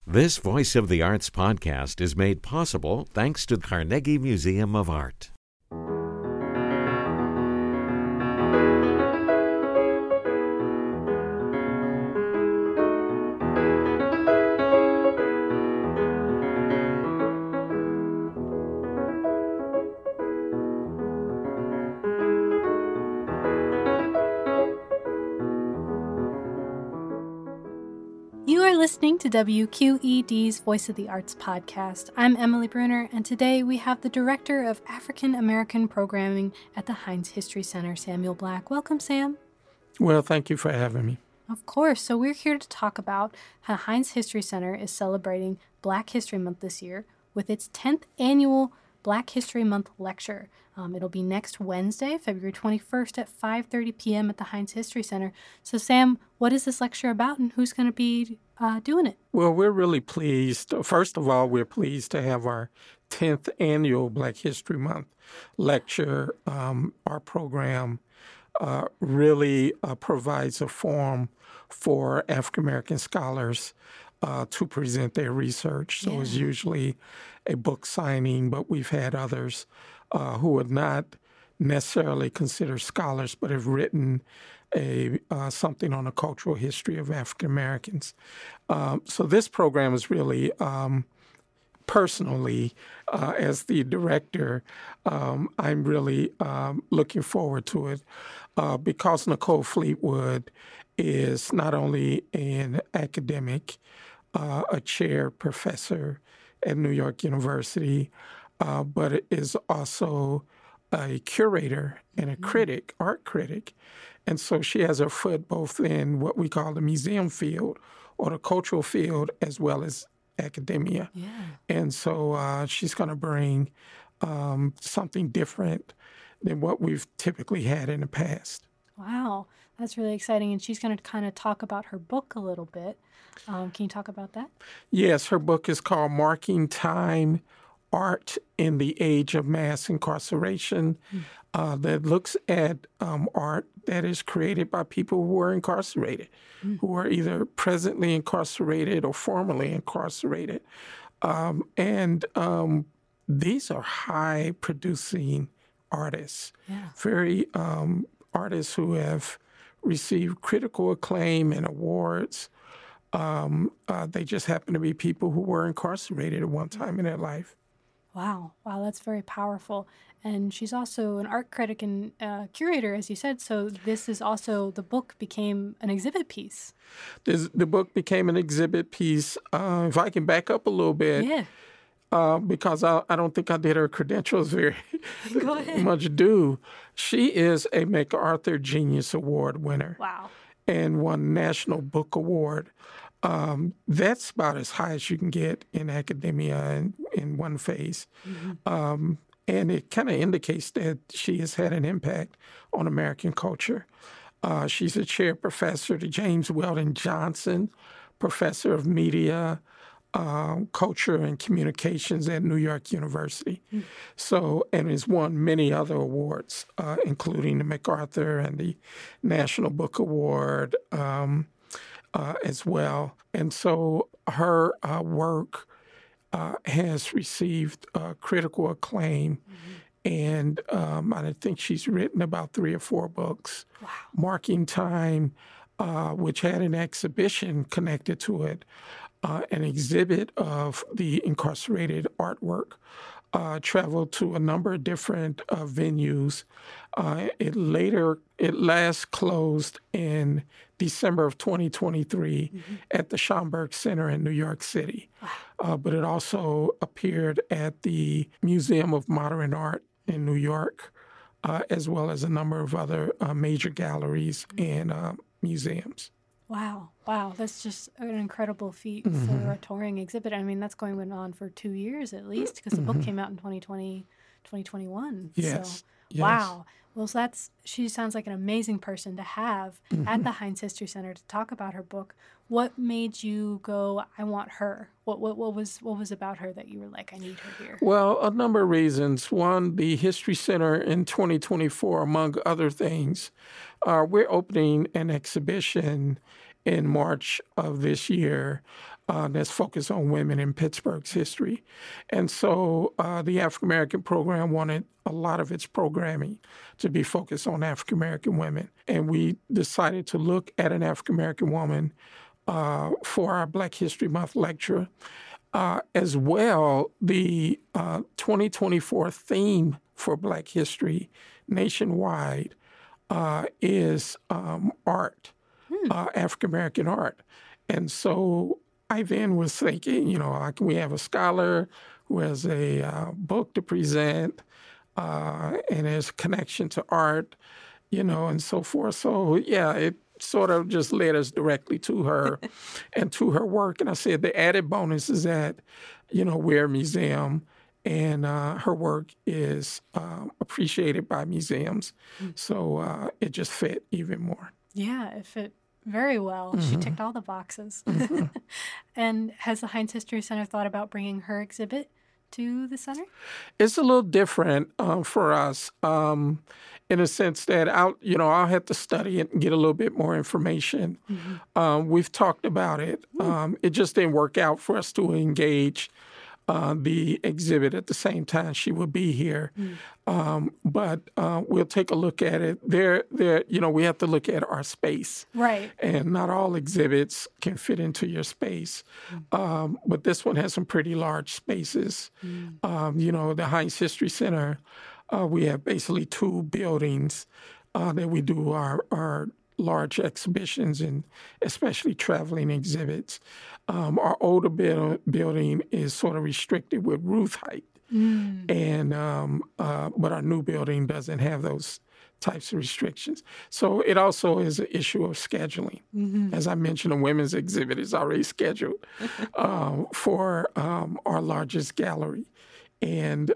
This Voice of the Arts podcast is made possible thanks to Carnegie Museum of Art. You are listening to WQED's Voice of the Arts podcast. I'm Emily Bruner, and today we have the Director of African American Programming at the Heinz History Center, Samuel Black. Welcome, Sam. Well, thank you for having me. Of course. So we're here to talk about how Heinz History Center is celebrating Black History Month this year with its 10th annual Black History Month lecture. It'll be next Wednesday, February 21st at 5:30 p.m. at the Heinz History Center. So, Sam, what is this lecture about and who's going to be doing it? Well, we're really pleased. First of all, we're pleased to have our 10th annual Black History Month lecture. Our program really provides a forum for African American scholars to present their research. So it's usually a book signing, but we've had others who would not necessarily considered scholars, but have written something on the cultural history of African Americans. So this program is really, personally, as the director, I'm really looking forward to it because Nicole Fleetwood is not only an academic, a chair professor at New York University, but is also a curator and a critic, art critic. And so she has her foot both in what we call the museum field or the cultural field as well as academia. Yeah. And so she's going to bring something different than what we've typically had in the past. Wow, that's really exciting. And she's going to kind of talk about her book a little bit. Can you talk about that? Yes, her book is called Marking Time, Art in the Age of Mass Incarceration, that looks at art that is created by people who are incarcerated, who are either presently incarcerated or formerly incarcerated. And these are high-producing artists, very artists who have received critical acclaim and awards. They just happen to be people who were incarcerated at one time in their life. Wow, that's very powerful. And she's also an art critic and curator, as you said. So this is also, the book became an exhibit piece. The book became an exhibit piece. If I can back up a little bit, because I don't think I did her credentials very much due. She is a MacArthur Genius Award winner. Wow. And won National Book Award. That's about as high as you can get in academia in one phase. Mm-hmm. And it kind of indicates that she has had an impact on American culture. She's a chair professor to James Weldon Johnson, professor of media, culture and communications at New York University. Mm. So, and has won many other awards, including the MacArthur and the National Book Award as well. And so her work has received critical acclaim. Mm-hmm. And I think she's written about 3 or 4 books. Wow. Marking Time, which had an exhibition connected to it, an exhibit of the incarcerated artwork, traveled to a number of different venues. It last closed in December of 2023 at the Schomburg Center in New York City. Wow. But it also appeared at the Museum of Modern Art in New York, as well as a number of other major galleries and museums. Wow. That's just an incredible feat for a touring exhibit. I mean, that's going on for 2 years at least, because the book came out in 2021. Yes. So, wow. Well, so she sounds like an amazing person to have at the Heinz History Center to talk about her book. What made you go, I want her? What was about her that you were like, I need her here? Well, a number of reasons. One, the History Center in 2024, among other things, we're opening an exhibition in March of this year that's focused on women in Pittsburgh's history. And so the African American program wanted a lot of its programming to be focused on African American women. And we decided to look at an African American woman for our Black History Month lecture. As well, the 2024 theme for Black history nationwide is art, African American art. And so I then was thinking, we have a scholar who has a book to present, and there's a connection to art, and so forth. So, yeah, it sort of just led us directly to her and to her work. And I said the added bonus is that, we're a museum, and her work is appreciated by museums. So it just fit even more. Yeah, it fit very well. She ticked all the boxes. And has the Heinz History Center thought about bringing her exhibit to the center? It's a little different for us in a sense that I'll have to study it and get a little bit more information. We've talked about it. It just didn't work out for us to engage the exhibit at the same time she will be here. But we'll take a look at it. We have to look at our space. Right. And not all exhibits can fit into your space. But this one has some pretty large spaces. The Heinz History Center, we have basically 2 buildings that we do our large exhibitions and especially traveling exhibits. Our older building is sort of restricted with roof height, and but our new building doesn't have those types of restrictions. So it also is an issue of scheduling. As I mentioned, a women's exhibit is already scheduled for our largest gallery. And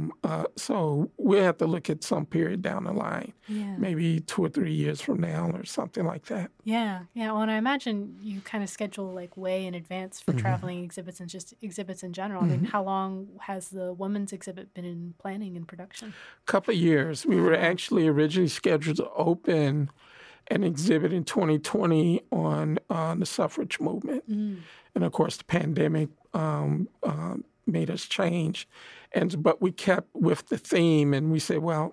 so we'll have to look at some period down the line, maybe 2 or 3 years from now or something like that. Yeah. Well, and I imagine you kind of schedule like way in advance for traveling exhibits and just exhibits in general. I mean, how long has the women's exhibit been in planning and production? A couple of years. We were actually originally scheduled to open an exhibit in 2020 on the suffrage movement. And of course, the pandemic made us change. But we kept with the theme, and we said, well,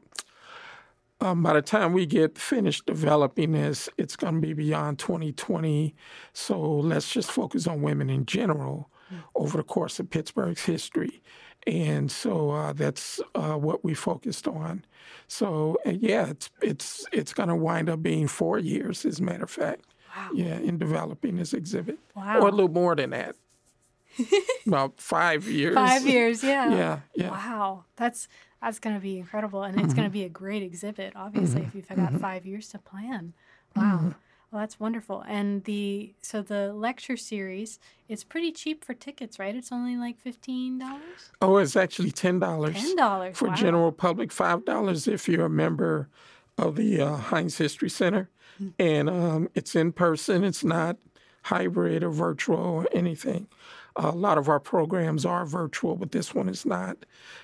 by the time we get finished developing this, it's going to be beyond 2020. So let's just focus on women in general over the course of Pittsburgh's history. And so that's what we focused on. So, it's going to wind up being 4 years, as a matter of fact. Wow. Yeah, in developing this exhibit. Wow. Or a little more than that. About 5 years. 5 years, yeah. Yeah. Wow. That's going to be incredible. And it's going to be a great exhibit, obviously, if you've got 5 years to plan. Wow. Well, that's wonderful. And the lecture series, it's pretty cheap for tickets, right? It's only like $15? Oh, it's actually $10. $10. For general public, $5 if you're a member of the Heinz History Center. And it's in person. It's not hybrid or virtual or anything. A lot of our programs are virtual, but this one is not.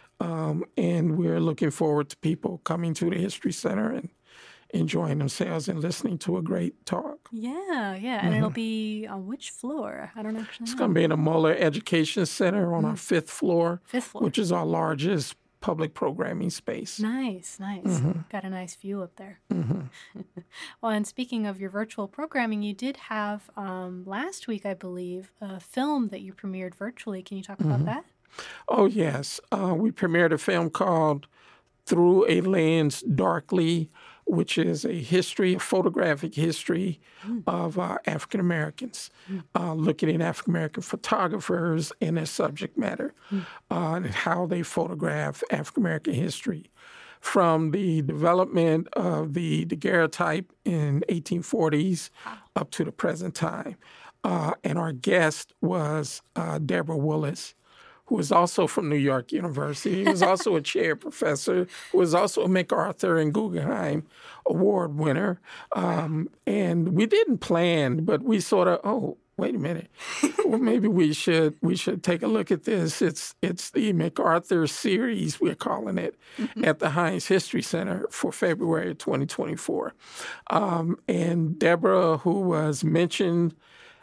And we're looking forward to people coming to the History Center and enjoying themselves and listening to a great talk. Yeah. And it'll be on which floor? I don't actually know. It's going to be in the Muller Education Center on our 5th floor, which is our largest public programming space. Nice. Got a nice view up there. Well, and speaking of your virtual programming, you did have last week, I believe, a film that you premiered virtually. Can you talk about that? Oh, yes. We premiered a film called Through a Lens Darkly, which is a photographic history of African Americans, looking at African American photographers and their subject matter, and how they photograph African American history, from the development of the daguerreotype in 1840s up to the present time. And our guest was Deborah Willis, who was also from New York University. He was also a chair professor, who was also a MacArthur and Guggenheim Award winner. And we didn't plan, but we sort of, wait a minute. Well, maybe we should take a look at this. It's the MacArthur series, we're calling it, at the Heinz History Center for February 2024. And Deborah, who was mentioned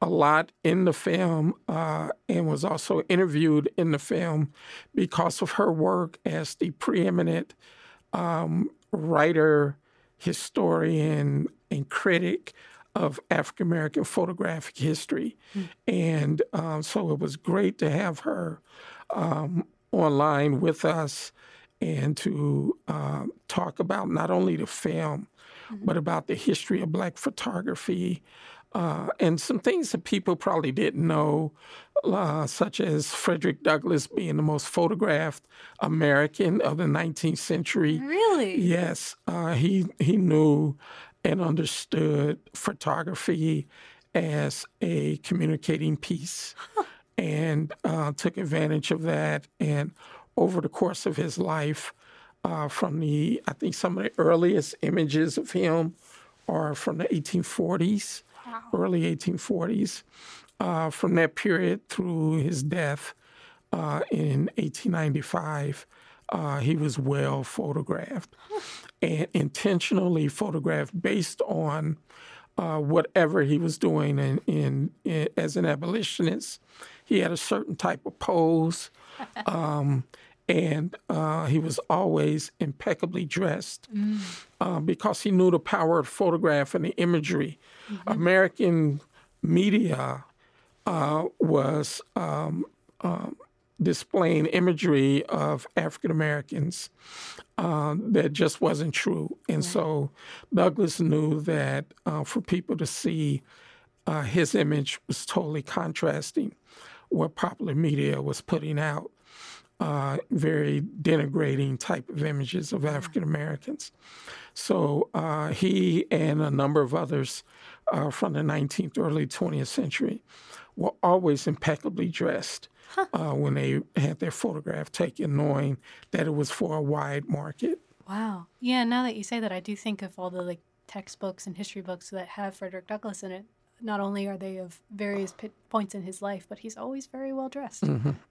a lot in the film and was also interviewed in the film because of her work as the preeminent writer, historian, and critic of African American photographic history. And so it was great to have her online with us and to talk about not only the film, but about the history of Black photography and some things that people probably didn't know, such as Frederick Douglass being the most photographed American of the 19th century. Really? Yes. He knew and understood photography as a communicating piece and took advantage of that. And over the course of his life, I think some of the earliest images of him are from the 1840s, early 1840s. From that period through his death in 1895, he was well photographed and intentionally photographed based on whatever he was doing as an abolitionist. He had a certain type of pose, and he was always impeccably dressed because he knew the power of photograph and the imagery. American media was displaying imagery of African Americans that just wasn't true. And so Douglass knew that for people to see his image was totally contrasting what popular media was putting out, very denigrating type of images of African Americans. So he and a number of others from the 19th, early 20th century were always impeccably dressed when they had their photograph taken, knowing that it was for a wide market. Wow. Yeah, now that you say that, I do think of all the textbooks and history books that have Frederick Douglass in it. Not only are they of various points in his life, but he's always very well dressed.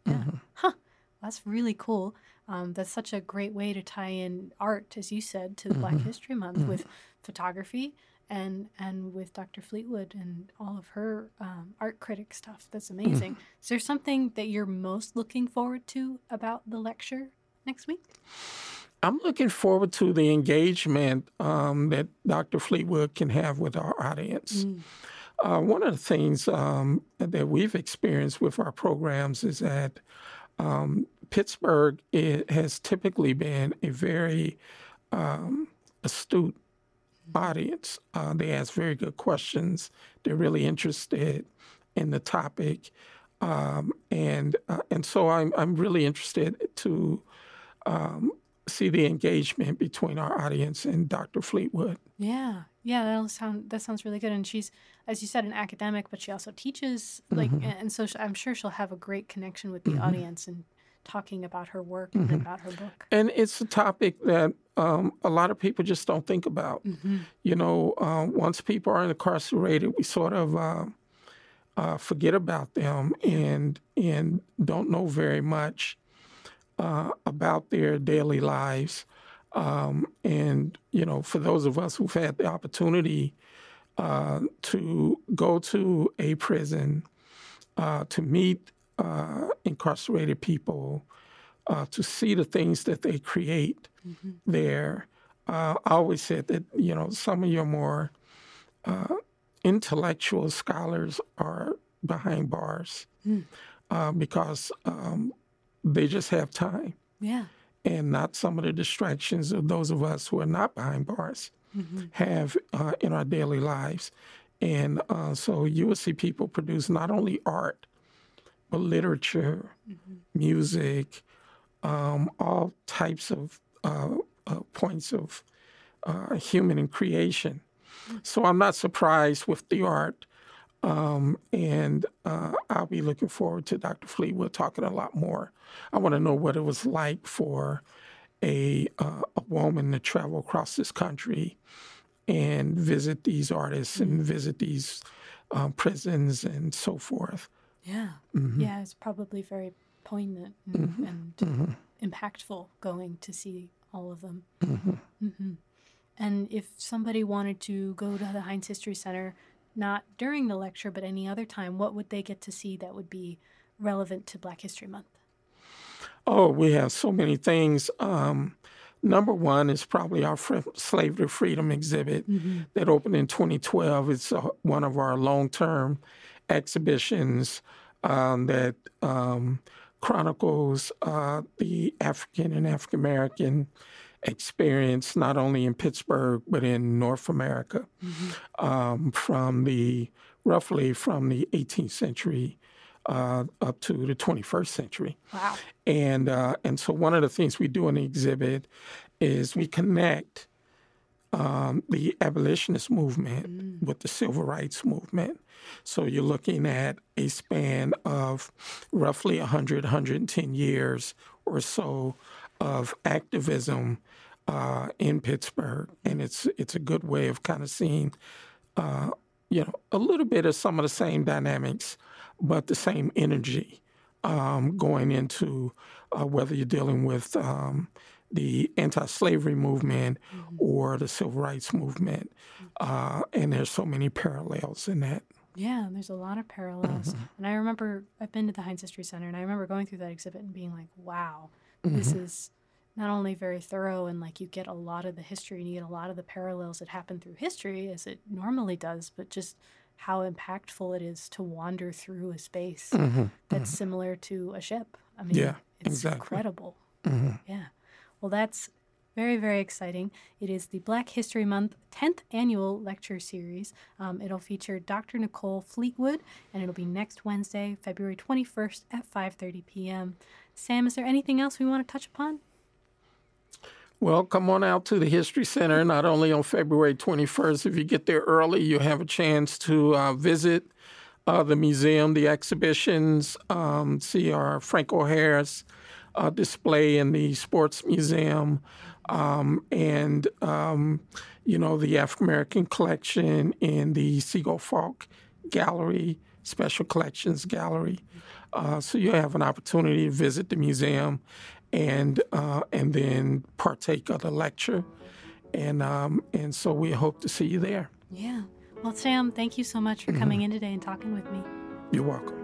That's really cool. That's such a great way to tie in art, as you said, to Black History Month with photography and with Dr. Fleetwood and all of her art critic stuff. That's amazing. Is there something that you're most looking forward to about the lecture next week? I'm looking forward to the engagement that Dr. Fleetwood can have with our audience. One of the things that we've experienced with our programs is that Pittsburgh has typically been a very astute audience. They ask very good questions. They're really interested in the topic, and so I'm really interested to see the engagement between our audience and Dr. Fleetwood. Yeah, that sounds really good. And she's, as you said, an academic, but she also teaches. And so I'm sure she'll have a great connection with the audience and talking about her work and about her book. And it's a topic that a lot of people just don't think about. You know, once people are incarcerated, we sort of forget about them and don't know very much about their daily lives. And, you know, for those of us who've had the opportunity to go to a prison, to meet incarcerated people, to see the things that they create there, I always said that, you know, some of your more intellectual scholars are behind bars because they just have time. Yeah. And not some of the distractions of those of us who are not behind bars have in our daily lives. And so you will see people produce not only art, but literature, music, all types of points of human and creation. So I'm not surprised with the art. And I'll be looking forward to Dr. Fleetwood talking a lot more. I want to know what it was like for a woman to travel across this country and visit these artists and visit these prisons and so forth. Yeah. Yeah, it's probably very poignant and impactful going to see all of them. And if somebody wanted to go to the Heinz History Center not during the lecture, but any other time, what would they get to see that would be relevant to Black History Month? Oh, we have so many things. Number one is probably our Slave to Freedom exhibit that opened in 2012. It's one of our long-term exhibitions that chronicles the African and African-American experience, not only in Pittsburgh, but in North America, roughly from the 18th century up to the 21st century. Wow. And so one of the things we do in the exhibit is we connect the abolitionist movement with the civil rights movement. So you're looking at a span of roughly 100, 110 years or so of activism in Pittsburgh. And it's a good way of kind of seeing, a little bit of some of the same dynamics, but the same energy going into whether you're dealing with the anti-slavery movement or the civil rights movement. And there's so many parallels in that. Yeah, there's a lot of parallels. And I remember, I've been to the Heinz History Center, and I remember going through that exhibit and being like, wow, this is not only very thorough and like you get a lot of the history and you get a lot of the parallels that happen through history as it normally does, but just how impactful it is to wander through a space that's similar to a ship. I mean, it's incredible. Yeah. Well, that's very, very exciting. It is the Black History Month 10th annual lecture series. It'll feature Dr. Nicole Fleetwood, and it'll be next Wednesday, February 21st at 5:30 p.m. Sam, is there anything else we want to touch upon? Well, come on out to the History Center, not only on February 21st. If you get there early, you'll have a chance to visit the museum, the exhibitions, see our Franco Harris display in the Sports Museum, and the African American collection in the Seagull Falk Gallery, Special Collections Gallery. So you have an opportunity to visit the museum and then partake of the lecture, and so we hope to see you there. Yeah. Well, Sam, thank you so much for coming in today and talking with me. You're welcome.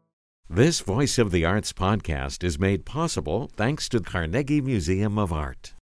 This Voice of the Arts podcast is made possible thanks to the Carnegie Museum of Art.